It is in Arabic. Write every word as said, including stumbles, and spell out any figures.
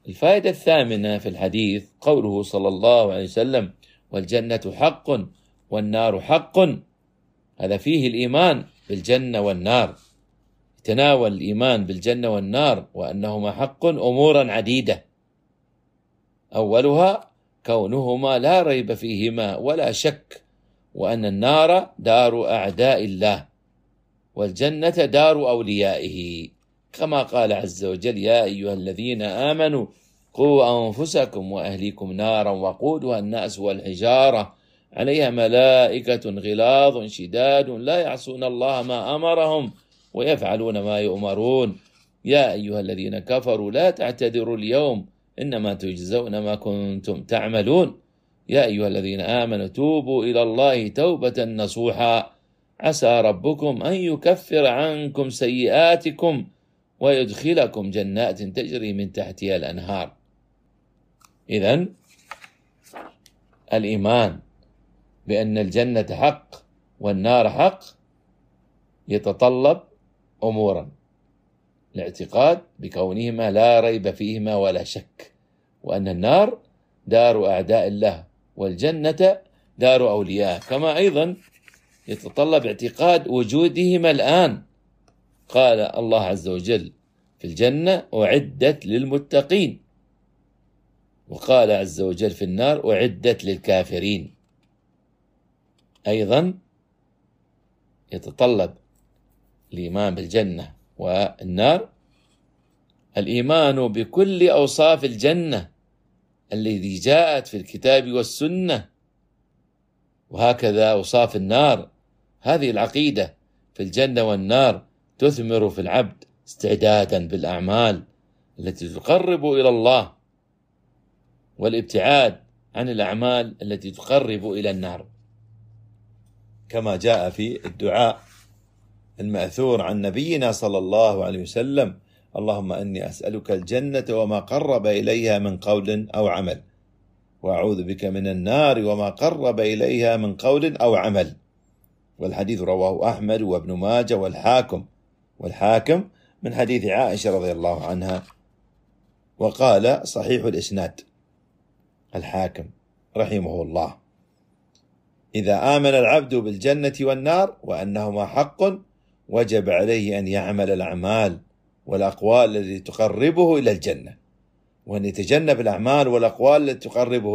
الفائدة الثامنة في الحديث قوله صلى الله عليه وسلم: والجنة حق والنار حق. هذا فيه الإيمان بالجنة والنار، يتناول الإيمان بالجنة والنار وأنهما حق أمورا عديدة، أولها كونهما لا ريب فيهما ولا شك، وأن النار دار أعداء الله والجنة دار أوليائه، كما قال عز وجل: يا أيها الذين آمنوا قوا أنفسكم وأهليكم نارا وقودها الناس والحجارة عليها ملائكة غلاظ شداد لا يعصون الله ما أمرهم ويفعلون ما يؤمرون. يا أيها الذين كفروا لا تعتذروا اليوم إنما تجزون ما كنتم تعملون. يا أيها الذين آمنوا توبوا إلى الله توبة نصوحا عسى ربكم أن يكفر عنكم سيئاتكم ويدخلكم جنات تجري من تحتها الأنهار. إذن الإيمان بأن الجنة حق والنار حق يتطلب أمورا: الاعتقاد بكونهما لا ريب فيهما ولا شك، وأن النار دار أعداء الله والجنة دار أولياء، كما أيضا يتطلب اعتقاد وجودهما الآن. قال الله عز وجل في الجنة: أعدت للمتقين، وقال عز وجل في النار: أعدت للكافرين. أيضا يتطلب الإيمان بالجنة والنار الإيمان بكل أوصاف الجنة التي جاءت في الكتاب والسنة، وهكذا أوصاف النار. هذه العقيدة في الجنة والنار تثمر في العبد استعدادا بالأعمال التي تقرب إلى الله، والابتعاد عن الأعمال التي تقرب إلى النار، كما جاء في الدعاء المأثور عن نبينا صلى الله عليه وسلم: اللهم إني أسألك الجنة وما قرب إليها من قول أو عمل، وأعوذ بك من النار وما قرب إليها من قول أو عمل. والحديث رواه أحمد وابن ماجه والحاكم والحاكم من حديث عائشة رضي الله عنها، وقال صحيح الإسناد الحاكم رحمه الله: إذا آمن العبد بالجنة والنار وأنهما حق وجب عليه أن يعمل الأعمال والأقوال التي تقربه إلى الجنة، وأن يتجنب الأعمال والأقوال التي تقربه